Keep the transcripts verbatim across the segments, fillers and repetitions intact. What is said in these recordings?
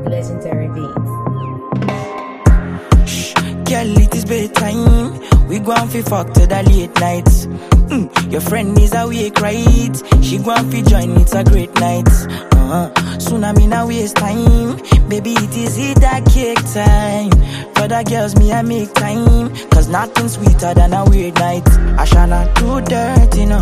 Legendary Beats. Shh, girl, it is bedtime. We go and fi fuck to the late nights. Mm, your friend is awake, right? She go and fi join, it's a great night. Uh-huh. Soon I'm in a waste time. Baby, it is it that cake time. For the girls, me I make time. Cause nothing sweeter than a weird night. Ashana too dirty, no.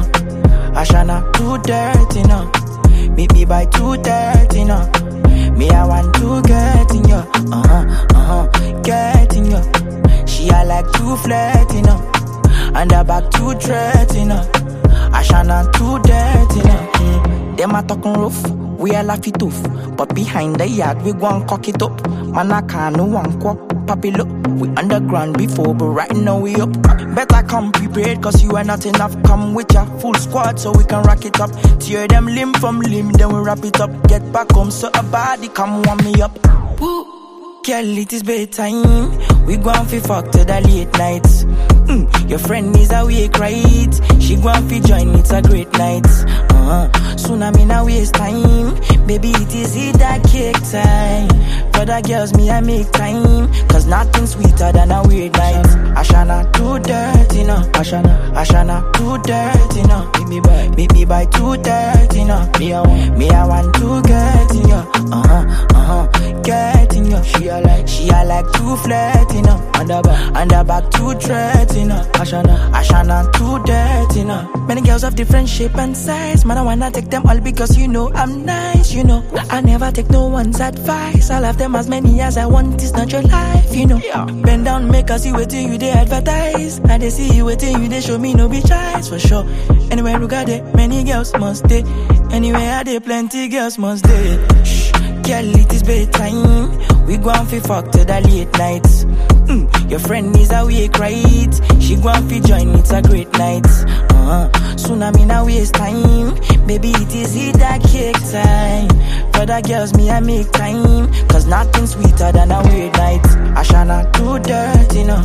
Ashana too dirty, no. Meet me by two thirty, no. Me I want to get in ya. Uh-huh, uh-huh, get in ya. She I like to flirt, you know. And her back too dirty, you know. Ashana too dirty, you know. Mm. Them a talking rough, we a laugh it off. But behind the yard, we go and cock it up. Man, I can't no one quap, papi look. We underground before, but right now we up. Better come prepared, cause you are not enough. Come with your full squad, so we can rock it up. Tear them limb from limb, then we wrap it up. Get back home, so a body come warm me up. Woo. Girl, it is bedtime. We go and fi fuck to the late nights. Mm, your friend is awake, right? She go and fi join, it's a great night. Uh-huh. Soon I'm in a waste time. Baby, it is it that cake time. For the girls, me I make time. Cause nothing sweeter than a weird night. Ashana too dirty, no. Ashana, Ashana too dirty, no. Meet me by, meet me by two thirty, no. Me I want, me I want to get in ya. Uh-huh, uh-huh, get in ya. She a like, she a like to flirt, you know. And her back, and her back too dirty, you know. Ashana, Ashana too dirty, you know. Many girls of different shape and size. Man, I wanna take them all because you know I'm nice, you know. I never take no one's advice. I'll have them as many as I want. It's not your life, you know. Yeah. Bend down, make us see what you they advertise. And they see you waiting, you they show me no be choice for sure. Anywhere you got it, many girls must stay. Anywhere I dey, plenty girls must stay. Shh, girl, it is bedtime. We go and fi fuck to the late nights. Mm, your friend is awake, right? She go and fi join, it's a great night. Uh-huh. Soon I'm in a waste time. Baby, it is it that cake time. For the girls, me I make time. Cause nothing sweeter than a weird night. Ashana too dirty, no.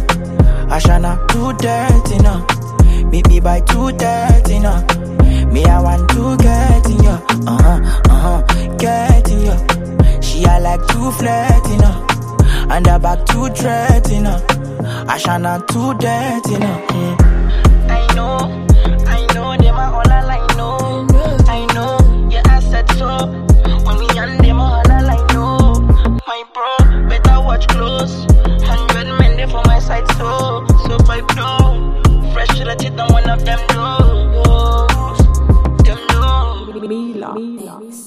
Ashana too dirty, no. Meet me by two thirty, no. Me I want to get in ya. Uh-huh, uh-huh, get in ya. She I like to flirt, you know. And her back too dirty, you know. Ashana too dirty, you know. Mm. I know, I know, them are all I know. I know, yeah, I said so. When we and them all I know. My bro, better watch close. Hundred men there for my side, so so pipe down. Fresh let it down, one of them knows. Them know. Mila.